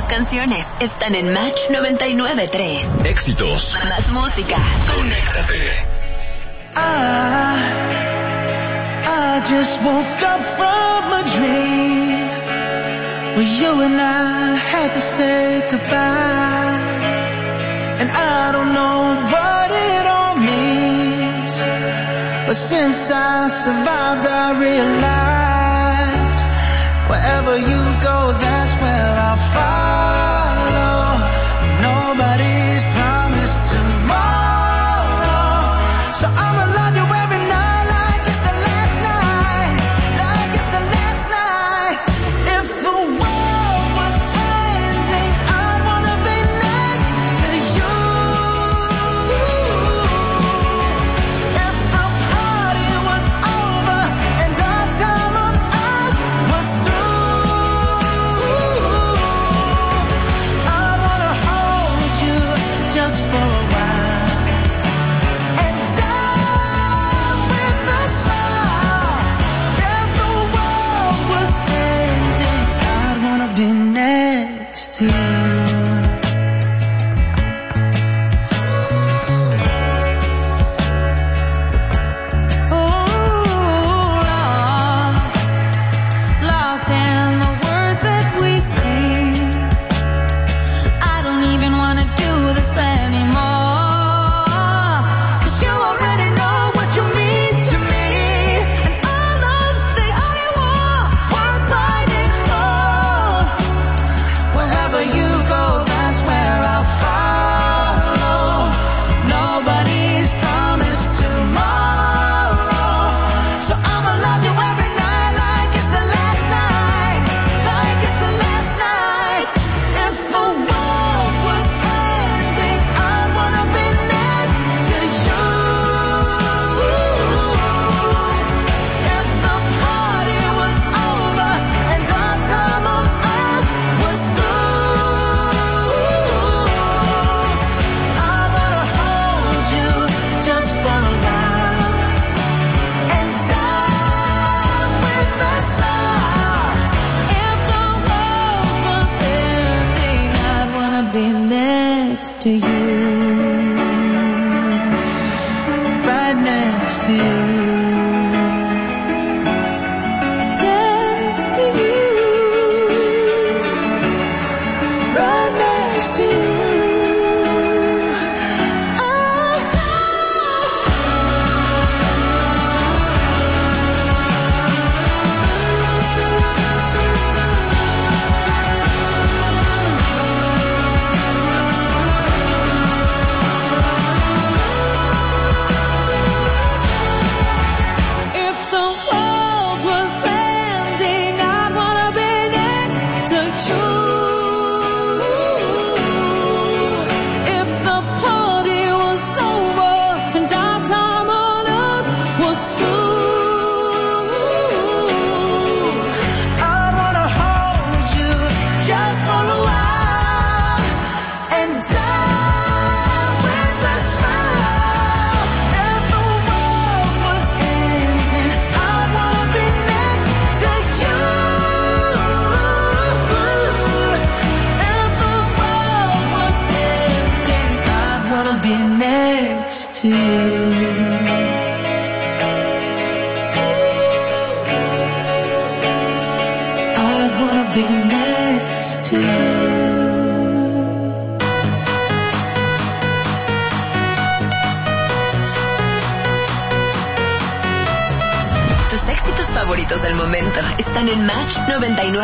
canciones están en Match 99.3. Éxitos. Más música. Conéctate. I just woke up from a dream where you and I had to say goodbye, and I don't know what it all means, but since I survived I realized wherever you go, that's where I'll follow. Nobody's promised tomorrow, so I'ma love you every night like it's the last night, like it's the last night. If the world was ending, I'd wanna be next to you. If the party was over and our time on earth was through, I'd wanna hold you just for a while and die with a smile. If the world was ending, I'd wanna be next to you. Lost in the words that we sing. I don't even wanna do this anymore, 'cause you already know what you mean to me, and all of the only war worth fighting for. Wherever you go, that's where I'll follow. Nobody's promised tomorrow, so I'ma love you every night like it's the last night, like it's the last night. If the world was ending, I'd wanna be next to you. If the party was over and our time on earth was through, I'd wanna hold you just for a while and die with a smile. If the world was ending, I'd wanna be next to you, right next to you, next to you, right next to you. If the world was ending, I'd wanna be next to you. If the party was over and our time on earth was through, I'd wanna hold you just for a while and die with a smile. If the world was ending, I'd wanna be next to you. If the world was ending, I'd wanna be next to you. I'd wanna be next to you. Tus éxitos favoritos del momento están en Match 99.